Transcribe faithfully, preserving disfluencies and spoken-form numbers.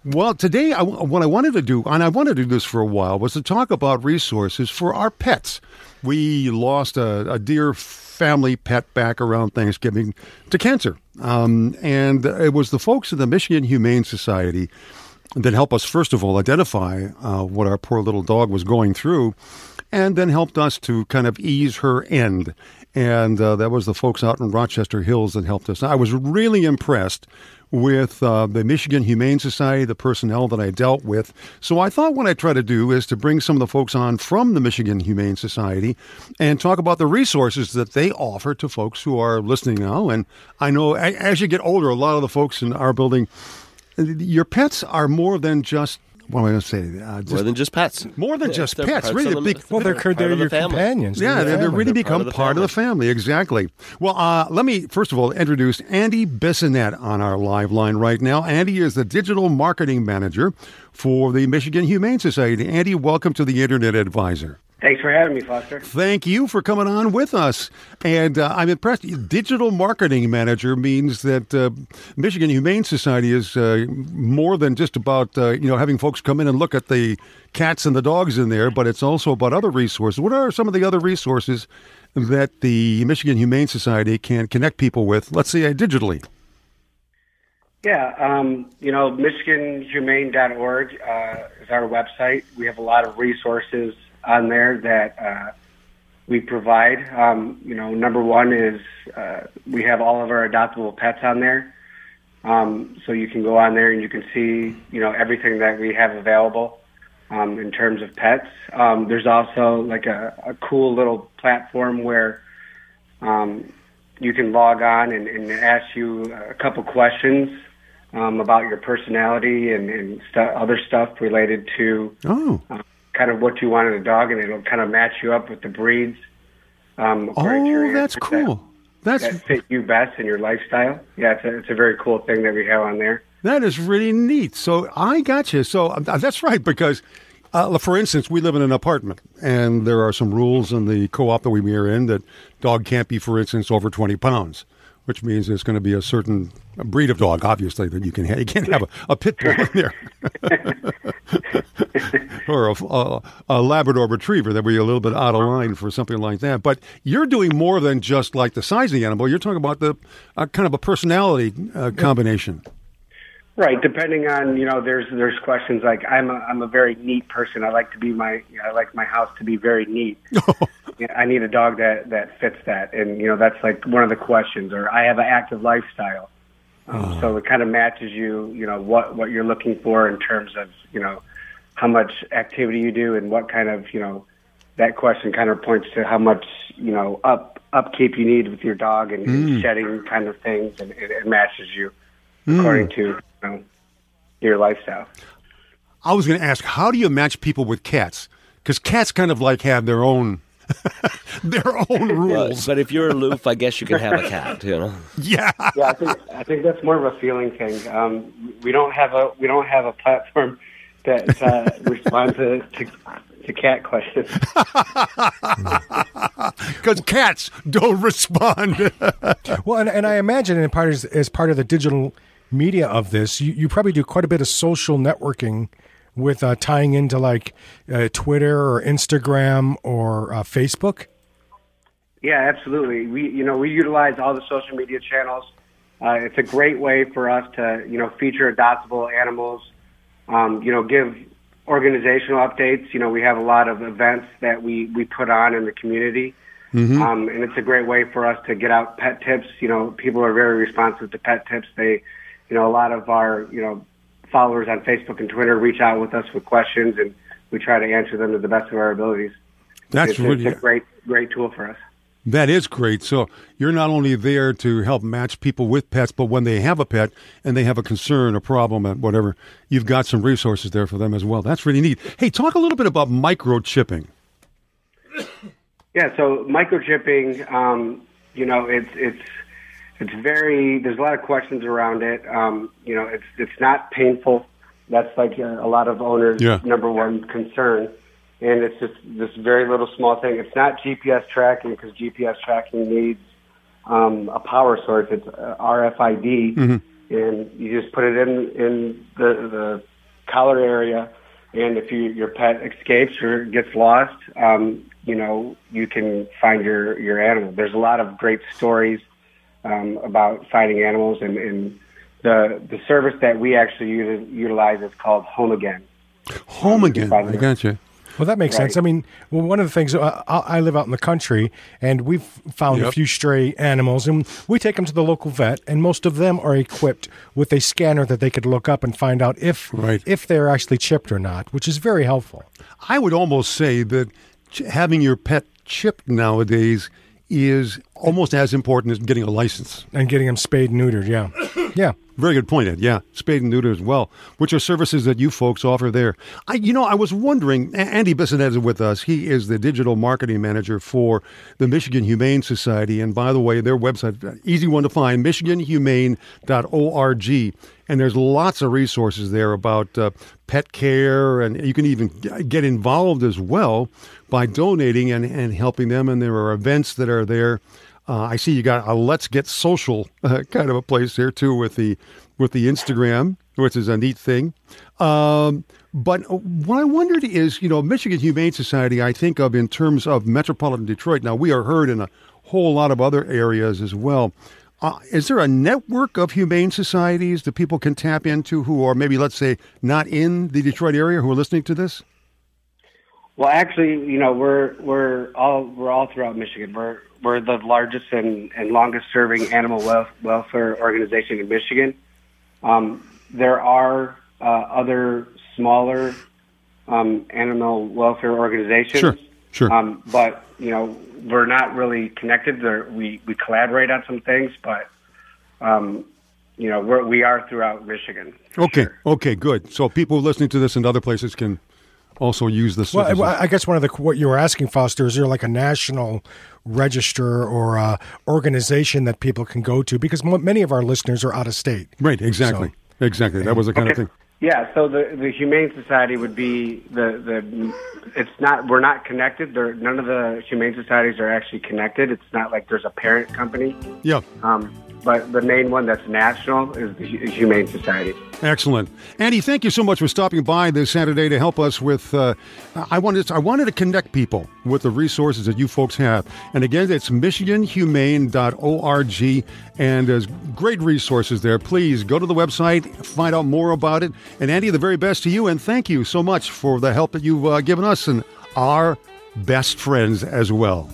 Well, today, I, what I wanted to do, and I wanted to do this for a while, was to talk about resources for our pets. We lost a, a dear family pet back around Thanksgiving to cancer. Um, and it was the folks in the Michigan Humane Society that helped us, first of all, identify uh, what our poor little dog was going through, and then helped us to kind of ease her end. And uh, that was the folks out in Rochester Hills that helped us. I was really impressed with uh, the Michigan Humane Society, the personnel that I dealt with. So I thought what I'd try to do is to bring some of the folks on from the Michigan Humane Society and talk about the resources that they offer to folks who are listening now. And I know as you get older, a lot of the folks in our building, your pets are more than just, what am I going to say? Uh, just, more than just pets. More than yeah, just pets. Really, the, big, well, they're, they're, they're your the companions. Yeah, they're, they really they're become part of, part of the family. Exactly. Well, uh, let me, first of all, introduce Andy Bissonette on our live line right now. Andy is the digital marketing manager for the Michigan Humane Society. Andy, welcome to the Internet Advisor. Thanks for having me, Foster. Thank you for coming on with us. And uh, I'm impressed. Digital marketing manager means that uh, Michigan Humane Society is uh, more than just about, uh, you know, having folks come in and look at the cats and the dogs in there, but it's also about other resources. What are some of the other resources that the Michigan Humane Society can connect people with, let's say, uh, digitally? Yeah, um, you know, Michigan Humane dot org uh, is our website. We have a lot of resources on there that uh, we provide. Um, you know, number one is uh, we have all of our adoptable pets on there. Um, so you can go on there and you can see, you know, everything that we have available um, in terms of pets. Um, there's also like a, a cool little platform where um, you can log on and, and ask you a couple questions um, about your personality and, and stu- other stuff related to Oh. uh, kind of what you want in a dog, and it'll kind of match you up with the breeds. Um, according to your Oh, that's answers cool. That, That's that fit you best in your lifestyle. Yeah, it's a, it's a very cool thing that we have on there. That is really neat. So I got you. So uh, that's right, because, uh, for instance, we live in an apartment, and there are some rules in the co-op that we are in that dog can't be, for instance, over twenty pounds, which means there's going to be a certain breed of dog, obviously, that you can have. You can't have a, a pit bull in there. or a, a, a Labrador Retriever. That would be a little bit out of line for something like that. But you're doing more than just like the size of the animal. You're talking about the uh, kind of a personality uh, combination. Right. Depending on, you know, there's there's questions like I'm a I'm a very neat person. I like to be my I like my house to be very neat. Yeah, I need a dog that, that fits that, and you know that's like one of the questions. Or I have an active lifestyle, um, oh. so it kind of matches you. You know what what you're looking for in terms of you know how much activity you do and what kind of you know that question kind of points to how much you know up upkeep you need with your dog and, mm. and shedding kind of things, and it, it matches you mm. according to you know, your lifestyle. I was going to ask, how do you match people with cats? Because cats kind of like have their own. their own rules. Well, but if you're aloof, I guess you can have a cat, you know. Yeah. Yeah, I think I think that's more of a feeling thing. Um, we don't have a we don't have a platform that uh, responds to, to to cat questions. Because cats don't respond. Well, and, and I imagine, in part as, as part of the digital media of this, you, you probably do quite a bit of social networking with uh, tying into like uh, Twitter or Instagram or uh, Facebook? Yeah, absolutely. We, you know, we utilize all the social media channels. Uh, it's a great way for us to, you know, feature adoptable animals. Um, you know, give organizational updates. You know, we have a lot of events that we, we put on in the community, mm-hmm. um, and it's a great way for us to get out pet tips. You know, people are very responsive to pet tips. They, you know, a lot of our, you know, followers on Facebook and Twitter reach out with us with questions, and we try to answer them to the best of our abilities. That's it's, really it's a great, great tool for us. That is great. So you're not only there to help match people with pets, but when they have a pet and they have a concern, a problem, and whatever, you've got some resources there for them as well. That's really neat. Hey, talk a little bit about microchipping. Yeah, so microchipping, um, you know, it's it's it's very. There's a lot of questions around it. Um, you know, it's it's not painful. That's like a, a lot of owners' yeah. number one concern. And it's just this very little small thing. It's not G P S tracking, because G P S tracking needs um, a power source. It's uh, R F I D, mm-hmm. and you just put it in in the, the collar area, and if you, your pet escapes or gets lost, um, you know, you can find your, your animal. There's a lot of great stories um, about finding animals, and, and the the service that we actually use, utilize is called Home Again. Home Again, I got you. Well, that makes Right. sense. I mean, well, one of the things, uh, I I live out in the country, and we've found Yep. a few stray animals, and we take them to the local vet, and most of them are equipped with a scanner that they could look up and find out if Right. if they're actually chipped or not, which is very helpful. I would almost say that ch- having your pet chipped nowadays is almost as important as getting a license. And getting them spayed and neutered, yeah. Yeah. Very good point, Ed. Yeah, spade and neuter as well, which are services that you folks offer there. I, you know, I was wondering, A- Andy Bissonette is with us. He is the digital marketing manager for the Michigan Humane Society. And by the way, their website, easy one to find, michigan humane dot org. And there's lots of resources there about uh, pet care, and you can even g- get involved as well by donating and, and helping them. And there are events that are there. Uh, I see you got a Let's Get Social uh, kind of a place there too with the with the Instagram, which is a neat thing. Um, but what I wondered is, you know, Michigan Humane Society, I think of in terms of metropolitan Detroit. Now, we are heard in a whole lot of other areas as well. Uh, is there a network of humane societies that people can tap into who are maybe, let's say, not in the Detroit area who are listening to this? Well, actually, you know, we're we're all we're all throughout Michigan. We're we're the largest and, and longest serving animal wel- welfare organization in Michigan. Um, there are uh, other smaller um, animal welfare organizations. Sure, sure. Um, but you know, we're not really connected. There, we we collaborate on some things, but um, you know, we're, we are throughout Michigan. for Okay, sure. okay, good. So people listening to this in other places can also use this. Well, I I guess one of the what you were asking, Foster, is there like a national register or uh, organization that people can go to? Because mo- many of our listeners are out of state. Right, exactly. Exactly. That was the kind Okay. of thing. Yeah, so the the Humane Society would be the the. It's not. We're not connected. There, none of the humane societies are actually connected. It's not like there's a parent company. Yeah, Um, but the main one that's national is the Hu- Humane Society. excellent. Andy, thank you so much for stopping by this Saturday to help us with. Uh, I wanted I wanted to connect people with the resources that you folks have. And again, it's michigan humane dot org, and there's great resources there. Please go to the website, find out more about it. And Andy, the very best to you, and thank you so much for the help that you've uh, given us and our best friends as well.